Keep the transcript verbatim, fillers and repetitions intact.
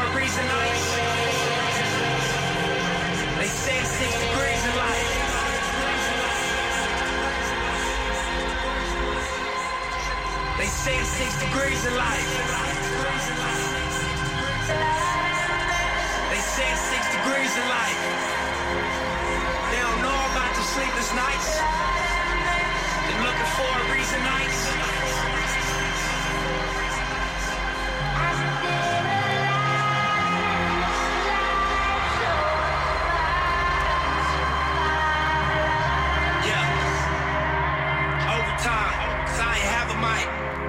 a reason nights. They say it's six degrees in life. They say it's six degrees in life. They say it's six degrees in life. They don't know about the sleepless nights. They're looking for a reason nights. Yeah. Overtime, 'cause I ain't have a mic.